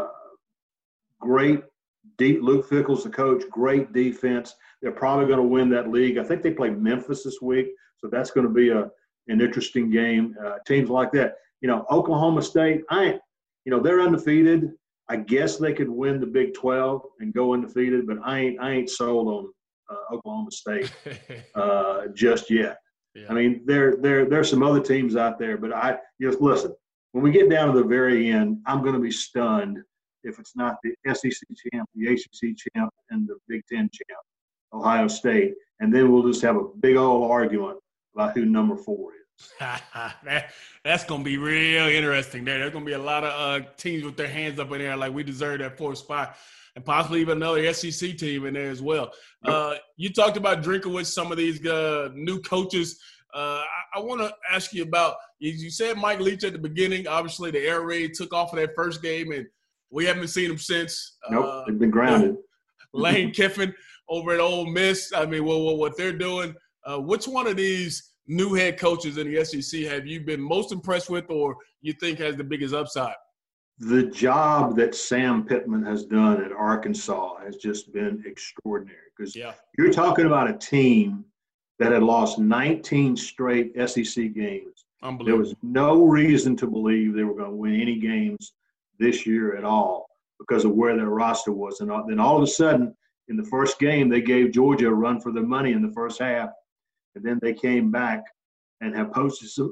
great deep. Luke Fickell's the coach. Great defense. They're probably going to win that league. I think they play Memphis this week, so that's going to be an interesting game. Teams like that. Oklahoma State. They're undefeated. I guess they could win the Big 12 and go undefeated, but I ain't sold on Oklahoma State just yet. Yeah. I mean, there's some other teams out there, but listen. When we get down to the very end, I'm going to be stunned if it's not the SEC champ, the ACC champ, and the Big Ten champ, Ohio State, and then we'll just have a big old argument about who number 4 is. That's going to be real interesting. There's going to be a lot of teams with their hands up in there like we deserve that 4th spot, and possibly even another SEC team in there as well. You talked about drinking with some of these new coaches. I want to ask you about – you said Mike Leach at the beginning. Obviously, the air raid took off of that first game, and we haven't seen him since. Nope, they've been grounded. Lane Kiffin over at Ole Miss. I mean, what they're doing. Which one of these new head coaches in the SEC have you been most impressed with or you think has the biggest upside? The job that Sam Pittman has done at Arkansas has just been extraordinary because you're talking about a team that had lost 19 straight SEC games. There was no reason to believe they were going to win any games this year at all. because of where their roster was. And then all of a sudden, in the first game, they gave Georgia a run for their money in the first half. And then they came back and have posted some,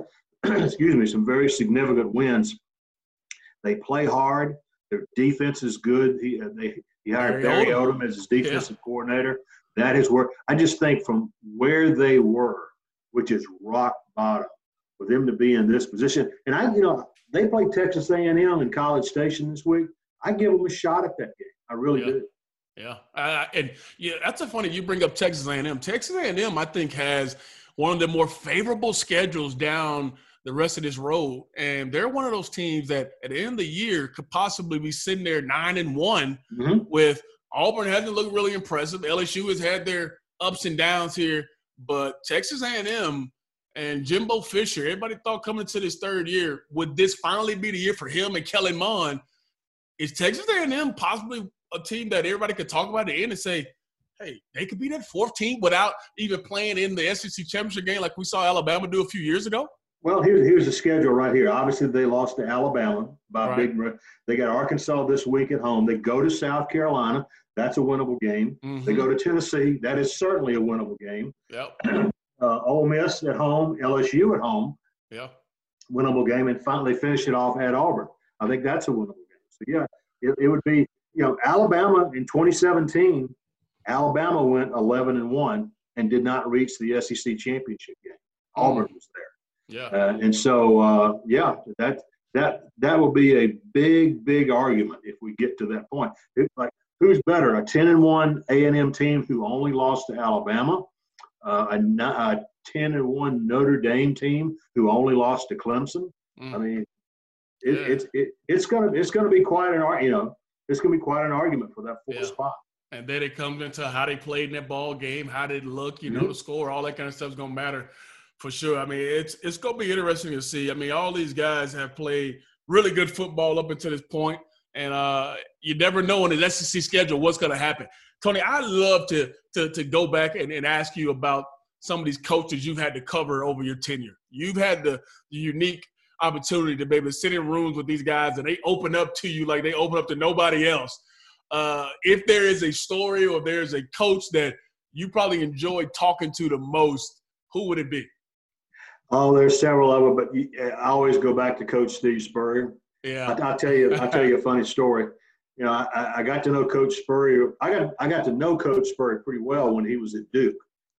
some very significant wins. They play hard. Their defense is good. He hired Barry Odom as his defensive coordinator. That is where I just think from where they were, which is rock bottom, for them to be in this position. And they played Texas A&M in College Station this week. I give them a shot at that game. I really do. Yeah, that's a funny. You bring up Texas A&M. Texas A&M, I think, has one of the more favorable schedules down the rest of this road, and they're one of those teams that at the end of the year could possibly be sitting there 9-1 with Auburn hasn't looked really impressive. LSU has had their ups and downs here, but Texas A&M and Jimbo Fisher, everybody thought coming into this third year, would this finally be the year for him and Kellen Mond? Is Texas A&M possibly a team that everybody could talk about at the end and say, hey, they could be that fourth team without even playing in the SEC championship game like we saw Alabama do a few years ago? Well, here's the schedule right here. Obviously, they lost to Alabama by big. They got Arkansas this week at home. They go to South Carolina. That's a winnable game. Mm-hmm. They go to Tennessee. That is certainly a winnable game. Yep. Ole Miss at home. LSU at home. Yep. Winnable game. And finally finish it off at Auburn. I think that's a winnable game. So, yeah, it would be, Alabama in 2017, Alabama went 11-1 and did not reach the SEC championship game. Auburn was there. Yeah. And so, that will be a big, big argument if we get to that point. It's like, who's better, a 10-1 A&M team who only lost to Alabama, a 10-1 Notre Dame team who only lost to Clemson? I mean, it's gonna be quite an it's gonna be quite an argument for that fourth spot. And then it comes into how they played in that ball game, how they look, the score, all that kind of stuff is gonna matter. For sure. I mean, it's going to be interesting to see. I mean, all these guys have played really good football up until this point, and you never know in the SEC schedule what's going to happen. Tony, I'd love to go back and ask you about some of these coaches you've had to cover over your tenure. You've had the unique opportunity to be able to sit in rooms with these guys, and they open up to you like they open up to nobody else. If there is a story or there's a coach that you probably enjoy talking to the most, who would it be? Oh, there's several of them, but I always go back to Coach Steve Spurrier. Yeah, I'll tell you a funny story. I got to know Coach Spurrier. I got to know Coach Spurrier pretty well when he was at Duke.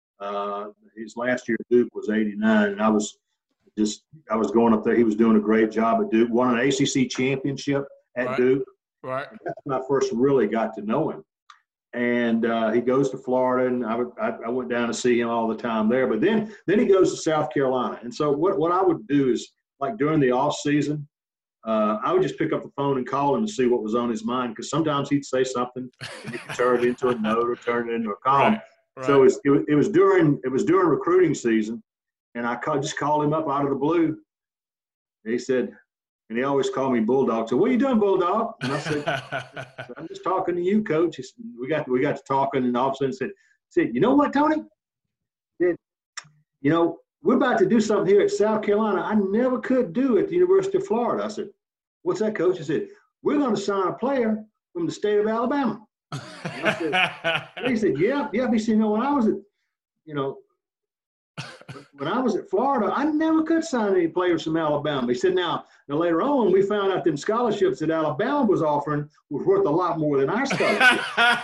His last year at Duke was '89, and I was going up there. He was doing a great job at Duke. Won an ACC championship at Duke. Right. That's when I first really got to know him. And he goes to Florida, and I went down to see him all the time there. But then he goes to South Carolina. And so what I would do is, like during the off season, I would just pick up the phone and call him and see what was on his mind, because sometimes he'd say something and he could turn it into a note or turn it into a column. Right. So it was during recruiting season, and I just called him up out of the blue. And he said. And he always called me Bulldog. So, what are you doing, Bulldog? And I said, I'm just talking to you, Coach. He said, we got to talking, and all of a sudden said, you know what, Tony? He said, we're about to do something here at South Carolina I never could do at the University of Florida. I said, what's that, Coach? He said, we're going to sign a player from the state of Alabama. He said, yeah. He said, when I was at, when I was at Florida, I never could sign any players from Alabama. He said, now later on, we found out them scholarships that Alabama was offering was worth a lot more than our scholarship.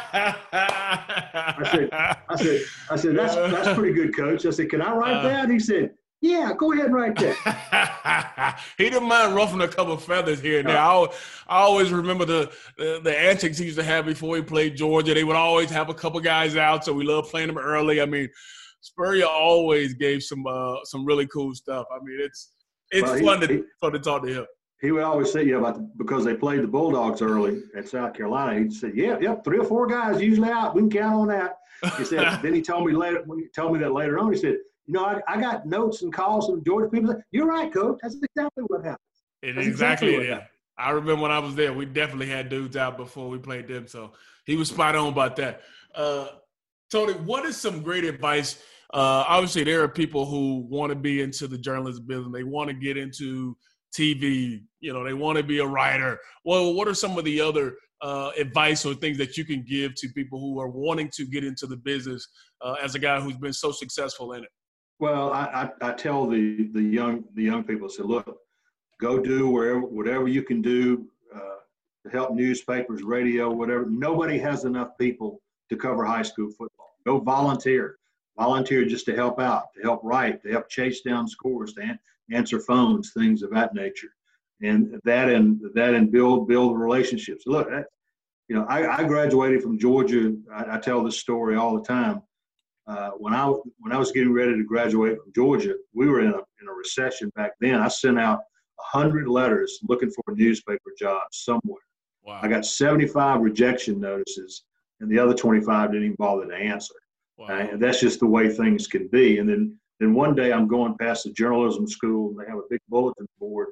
I said, that's pretty good, Coach. I said, can I write that? He said, yeah, go ahead and write that. He didn't mind ruffling a couple of feathers here and there. I always remember the antics he used to have before he played Georgia. They would always have a couple guys out, so we loved playing them early. I mean, Spurrier always gave some really cool stuff. I mean, it's fun to talk to him. He would always say, because they played the Bulldogs early at South Carolina. He'd say, yep, 3 or 4 guys usually out. We can count on that. He said. Then he told me that later on. He said, I got notes and calls from Georgia people. You're right, Coach. That's exactly what happened. Exactly. I remember when I was there, we definitely had dudes out before we played them. So he was spot on about that. Tony, what is some great advice? Obviously, there are people who want to be into the journalism business. They want to get into TV. They want to be a writer. Well, what are some of the other advice or things that you can give to people who are wanting to get into the business as a guy who's been so successful in it? Well, I tell the young people, say, look, go do whatever you can do to help newspapers, radio, whatever. Nobody has enough people to cover high school football. Go volunteer just to help out, to help write, to help chase down scores, to answer phones, things of that nature, and build relationships. Look, I graduated from Georgia. I tell this story all the time. When I was getting ready to graduate from Georgia, we were in a recession back then. I sent out 100 letters looking for a newspaper job somewhere. Wow. I got 75 rejection notices, and the other 25 didn't even bother to answer. Wow. And that's just the way things can be. And then one day I'm going past the journalism school, and they have a big bulletin board,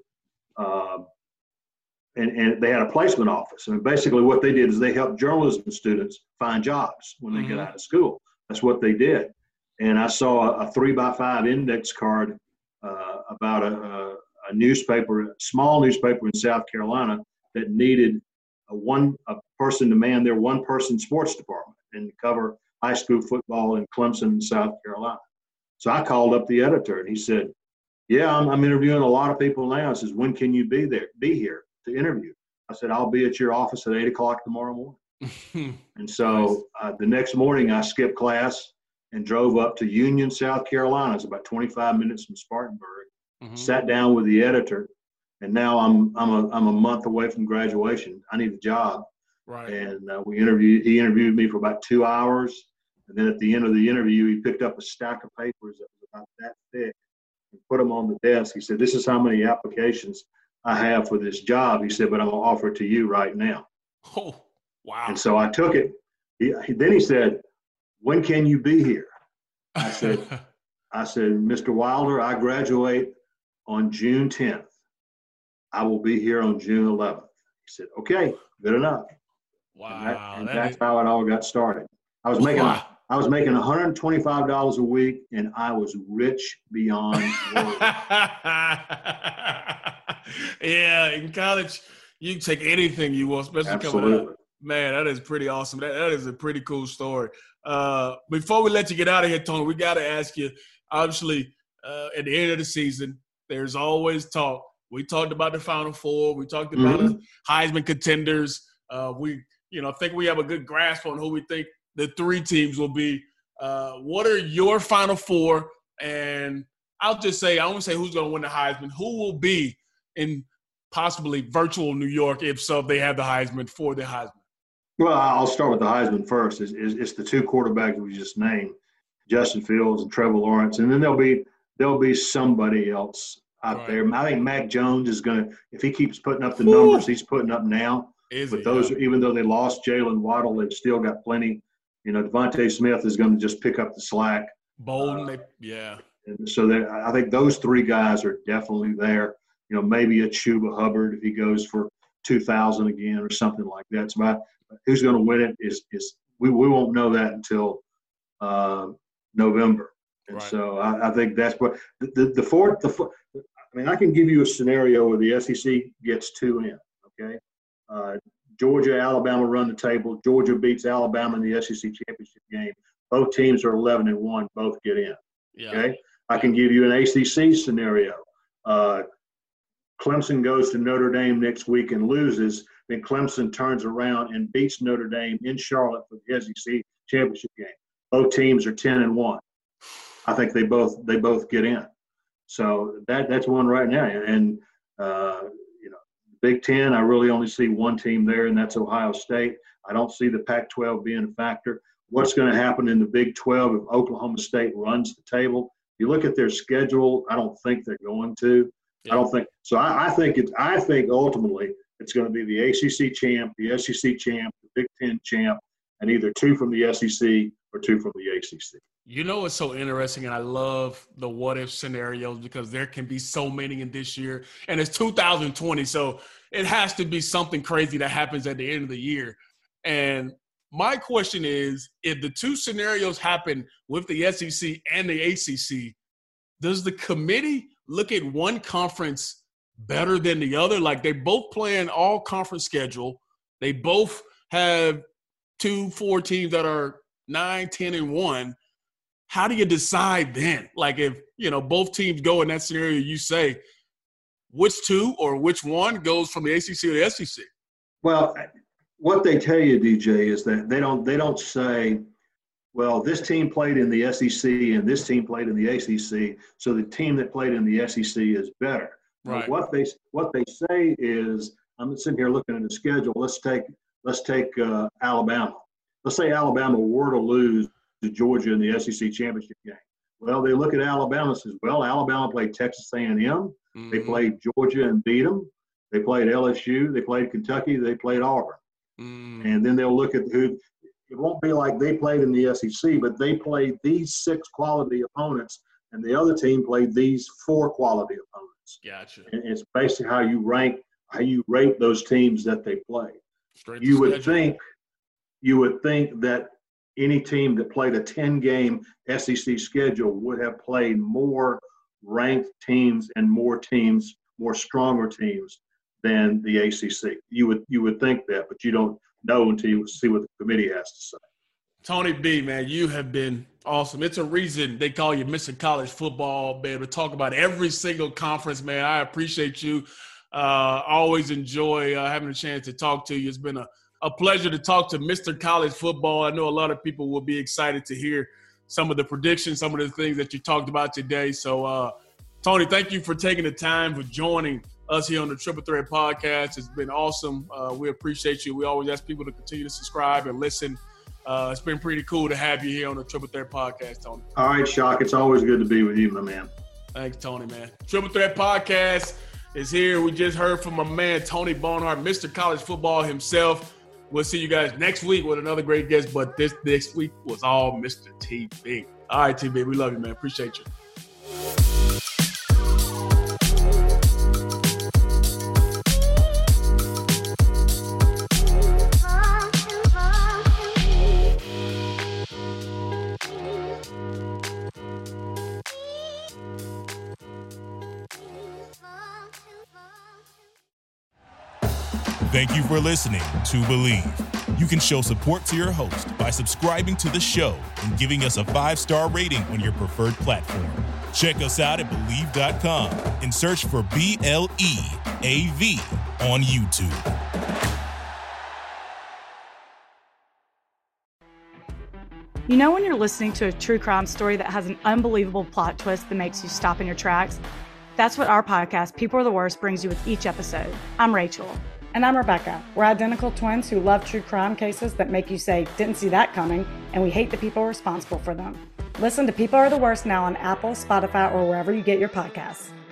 and they had a placement office. And basically what they did is they helped journalism students find jobs when they get out of school. That's what they did. And I saw a 3x5 index card about a newspaper, a small newspaper in South Carolina that needed a person to man their one-person sports department and cover high school football in Clemson, South Carolina. So I called up the editor, and he said, yeah, I'm interviewing a lot of people now. He says, when can you be here to interview? I said, I'll be at your office at 8 o'clock tomorrow morning. And so the next morning I skipped class and drove up to Union, South Carolina. It's about 25 minutes from Spartanburg. Sat down with the editor, and now I'm a month away from graduation. I need a job. Right. And he interviewed me for about 2 hours. And then at the end of the interview, he picked up a stack of papers that was about that thick and put them on the desk. He said, this is how many applications I have for this job. He said, but I'm going to offer it to you right now. Oh, wow. And so I took it. Then he said, when can you be here? I said, Mr. Wilder, I graduate on June 10th. I will be here on June 11th. He said, okay, good enough. Wow. And that's how it all got started. I was making $125 a week, and I was rich beyond words. Yeah, in college, you can take anything you want, especially Absolutely. Coming up. Man, that is pretty awesome. That is a pretty cool story. Before we let you get out of here, Tony, we got to ask you, obviously, at the end of the season, there's always talk. We talked about the Final Four. We talked about the Heisman contenders. I think we have a good grasp on who we think the three teams will be. What are your Final Four? And I'll just say, I won't say who's going to win the Heisman. Who will be in possibly virtual New York, if so, if they have the Heisman for the Heisman? Well, I'll start with the Heisman first. It's the two quarterbacks we just named, Justin Fields and Trevor Lawrence, and then there'll be somebody else out there. I think Mac Jones is going to, if he keeps putting up the numbers he's putting up now. Even though they lost Jalen Waddle, they've still got plenty. Devontae Smith is going to just pick up the slack. Bolden, yeah. And so I think those three guys are definitely there. Maybe a Chuba Hubbard if he goes for 2,000 again or something like that. It's about who's going to win it is we won't know that until November. And so I think that's what the fourth. I can give you a scenario where the SEC gets two in. Okay, Georgia, Alabama run the table. Georgia beats Alabama in the SEC championship game. Both teams are 11-1. Both get in. Yeah. Okay, I can give you an ACC scenario. Clemson goes to Notre Dame next week and loses. Then Clemson turns around and beats Notre Dame in Charlotte for the SEC championship game. Both teams are 10-1. I think they both get in. So that's one right now. And Big Ten, I really only see one team there, and that's Ohio State. I don't see the Pac-12 being a factor. What's going to happen in the Big 12 if Oklahoma State runs the table? If you look at their schedule, I don't think they're going to. Yeah. I don't think so. I think ultimately it's going to be the ACC champ, the SEC champ, the Big Ten champ, and either two from the SEC or two from the ACC. It's so interesting, and I love the what-if scenarios because there can be so many in this year. And it's 2020, so it has to be something crazy that happens at the end of the year. And my question is, if the two scenarios happen with the SEC and the ACC, does the committee look at one conference better than the other? Like, they both play an all-conference schedule. They both have 2-4 teams that are 9-10-1. How do you decide then? Like, if, both teams go in that scenario, you say which two or which one goes from the ACC or the SEC? Well, what they tell you, DJ, is that they don't say, well, this team played in the SEC and this team played in the ACC, so the team that played in the SEC is better. Right. What they say is, I'm sitting here looking at the schedule. Let's take Alabama. Let's say Alabama were to lose to Georgia in the SEC championship game. Well, they look at Alabama and says, well, Alabama played Texas A&M. Mm-hmm. They played Georgia and beat them. They played LSU. They played Kentucky. They played Auburn. Mm-hmm. And then they'll look at who. It won't be like they played in the SEC, but they played these 6 quality opponents, and the other team played these 4 quality opponents. Gotcha. And it's basically how you rate those teams that they play. You would think that any team that played a 10-game SEC schedule would have played more ranked teams and more stronger teams than the ACC. You would think that, but you don't know until you see what the committee has to say. Tony B, man, you have been awesome. It's a reason they call you Mr. College Football, man, to talk about every single conference, man. I appreciate you. Always enjoy having a chance to talk to you. It's been a pleasure to talk to Mr. College Football. I know a lot of people will be excited to hear some of the predictions, some of the things that you talked about today. So, Tony, thank you for taking the time, for joining us here on the Triple Threat Podcast. It's been awesome. We appreciate you. We always ask people to continue to subscribe and listen. It's been pretty cool to have you here on the Triple Threat Podcast, Tony. All right, Shock. It's always good to be with you, my man. Thanks, Tony, man. Triple Threat Podcast is here. We just heard from my man, Tony Barnhart, Mr. College Football himself. We'll see you guys next week with another great guest, but this next week was all Mr. TB. All right, TB, we love you, man. Appreciate you. Thank you for listening to Believe. You can show support to your host by subscribing to the show and giving us a 5-star rating on your preferred platform. Check us out at Believe.com and search for BLEAV on YouTube. You know when you're listening to a true crime story that has an unbelievable plot twist that makes you stop in your tracks? That's what our podcast, People Are the Worst, brings you with each episode. I'm Rachel. And I'm Rebecca. We're identical twins who love true crime cases that make you say, didn't see that coming, and we hate the people responsible for them. Listen to People Are the Worst now on Apple, Spotify, or wherever you get your podcasts.